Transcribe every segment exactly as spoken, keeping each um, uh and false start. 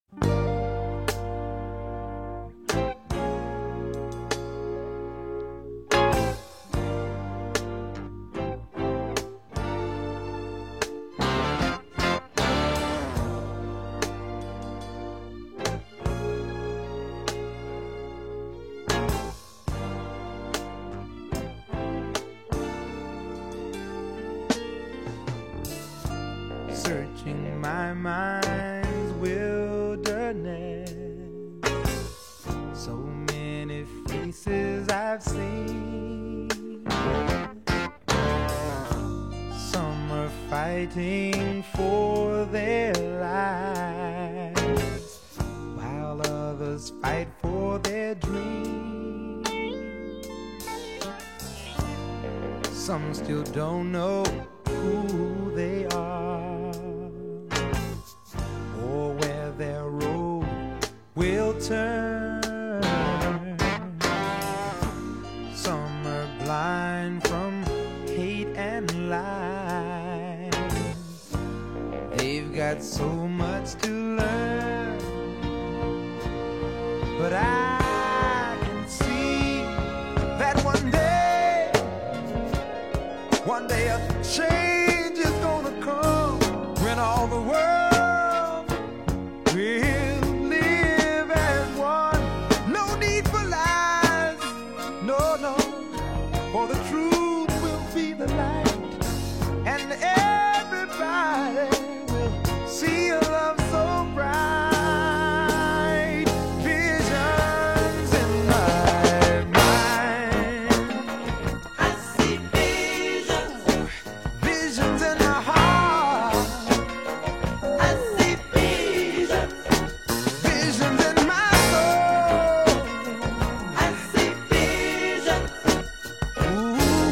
Searching my mind's wilderness, so many faces I've seen. Some are fighting for their lives, while others fight for their dreams. Some still don't know who they are, or where their road will turn. Some are blind from hate and lies. They've got so much to learn, but I can see that one day, one day a change is gonna come, when all the world will live as one. No need for lies, no, no, for the truth will be the light, and everybody will see a love so bright. Visions in my mind, I see visions, visions in my heart. I see visions, visions in my soul. I see visions. Ooh.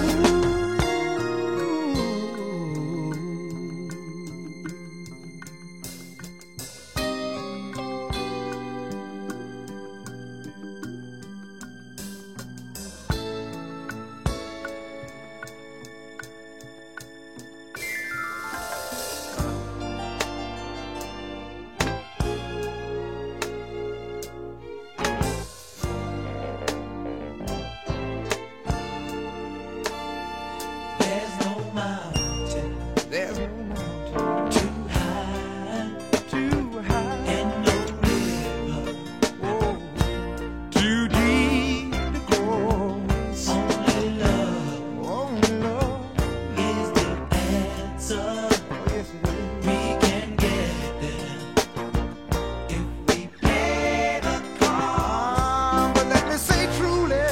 There's no mountain, there's no mountain too high, too high, and no river, oh, too deep to cross. Only love, only love is the answer. Oh, yes, it is. We can get there if we play the card. But let me say truly,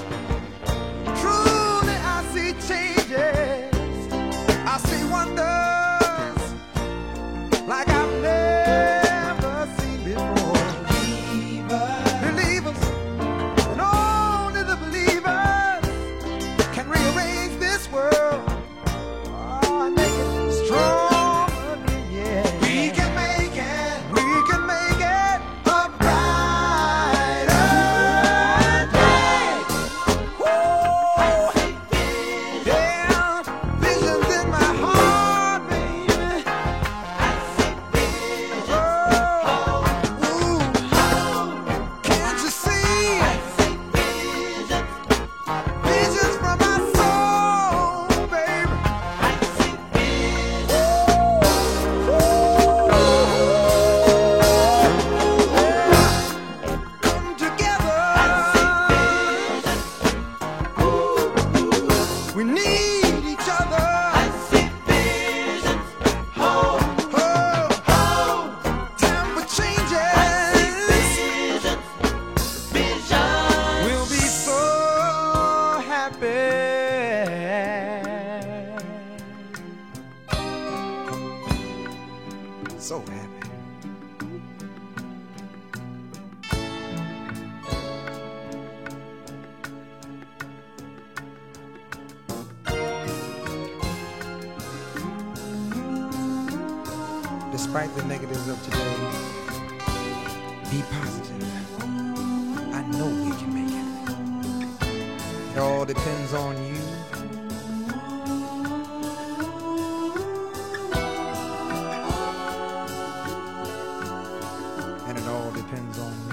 truly I see changes, I see wonders like I've never seen before. Believers, and only the believers can rearrange this world, oh, and make it strong again, yeah. We can make it, we can make it a brighter day. Woo! Yeah, visions in my heart, baby. Oh, ooh, can't you see? Visions from my soul, baby. Come together. We need each other. Oh, oh, time for changes. We'll be so happy. So happy. Despite the negatives of today, be positive. I know we can make it. It all depends on you. And depends on